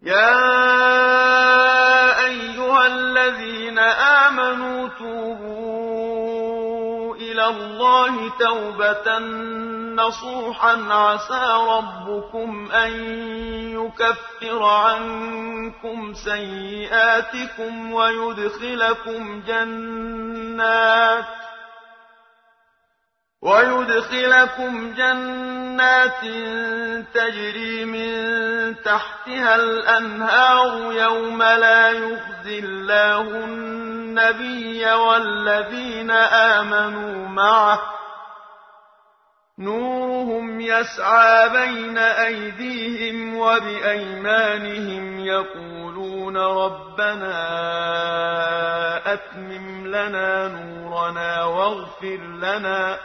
يا أيها الذين آمنوا توبوا إلى الله توبة نصوحا عسى ربكم أن يكفر عنكم سيئاتكم ويدخلكم جنات تجري من تحتها الأنهار يوم لا يخزي الله النبي والذين آمنوا معه نورهم يسعى بين أيديهم وبأيمانهم يقولون ربنا أتمم لنا نورنا واغفر لنا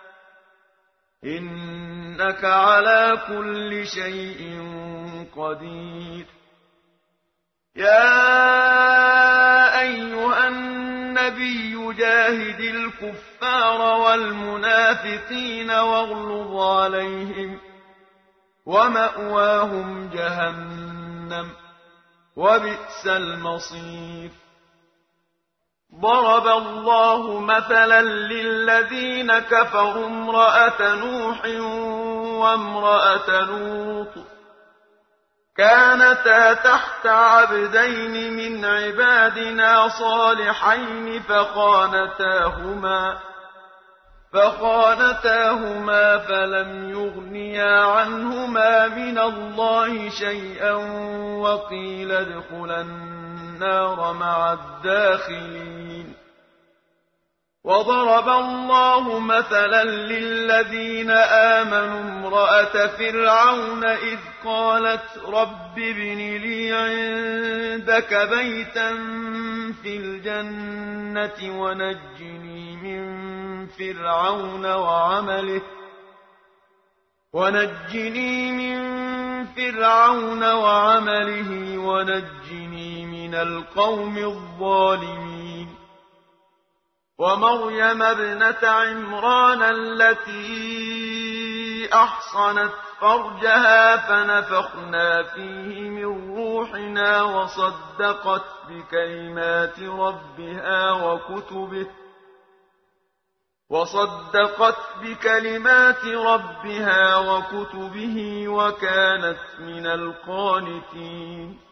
إنك على كل شيء قدير. يا أيها النبي جاهد الكفار والمنافقين واغلظ عليهم ومأواهم جهنم وبئس المصير. ضرب الله مثلا للذين كفروا امرأة نوح وامرأة لوط كانتا تحت عبدين من عبادنا صالحين فخانتاهما فلم يغنيا عنهما من الله شيئا وقيل ادخلا النار مع الداخلين. وضرب الله مثلا للذين آمنوا امرأة فرعون إذ قالت رب ابن لي عندك بيتا في الجنة ونجني من فرعون وعمله ونجني من القوم الظالمين. ومريم ابنة عمران التي أحصنت فرجها فنفخنا فيه من روحنا وصدقت بكلمات ربها وكتبه وكانت من القانتين.